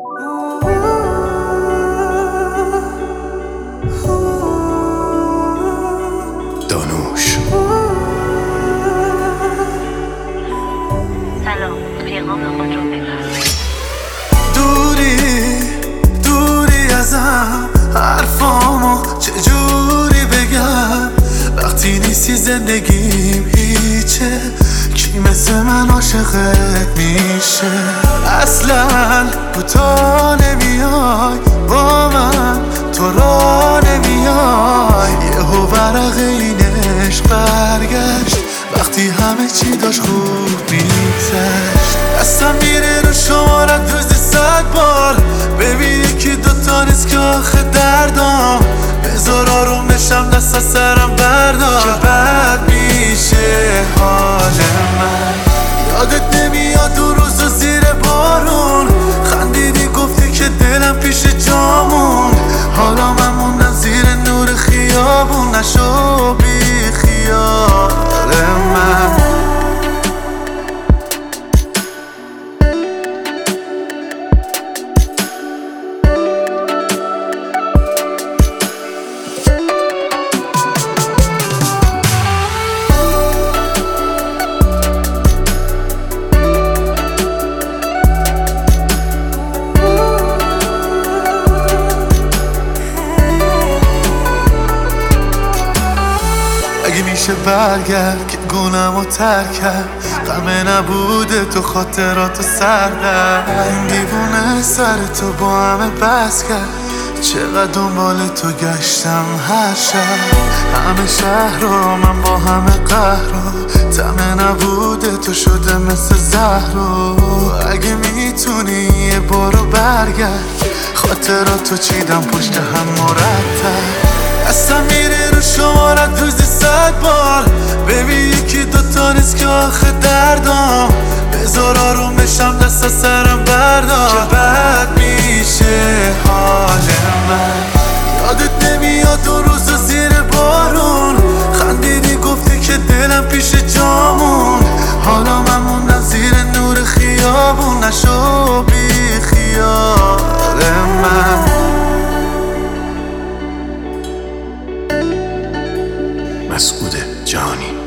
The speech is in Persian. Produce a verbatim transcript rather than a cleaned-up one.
دانوش. سلام، پیغام خود رو بفرمایید. دوری دوری ازم، حرفامو چجوری بگم وقتی نیستی زندگیم هیچه. کی مثل من عاشقت میشه؟ اصلا تو تا نمیای با من، تو را نمیای. یهو ورق این عشق برگشت وقتی همه چی داشت خوب میگذشت. دستم میره رو شمارت روزی صد بار، ببینی که دوتا نیست که آخه دردام. بذار آرومشم دست از سرم بردار، که بد میشه حال من. یادت نمیاد دو روز و زیر بارون خندیدی گفتی که دلم پیش جامون. حالا من موندم زیر نور خیابون، نشو بی خیال من. اگه میشه برگرد که گونم رو ترک کرد، غمه نبوده تو خاطراتو سردم. این دیوونه سر تو با همه بس کرد، چقدر دنبال تو گشتم هر شب. همه شهر رو من با همه قهر رو، طمع نبوده تو شده مثل زهر رو. اگه میتونی یه بارو برگرد، خاطراتو چیدم پشت هم مرتب. دستم میره رو شمارت روزی صد بار، ببینی که دوتا نیست که آخه دردام. بذار آرومشم دست از سرم بردار، که بد میشه حال من. یادت نمیاد دو روز و زیر بارون خندیدی گفتی که دلم پیش جامون. حالا من موندم زیر نور خیابون، نشو بی خیال من. مسعود جهانی.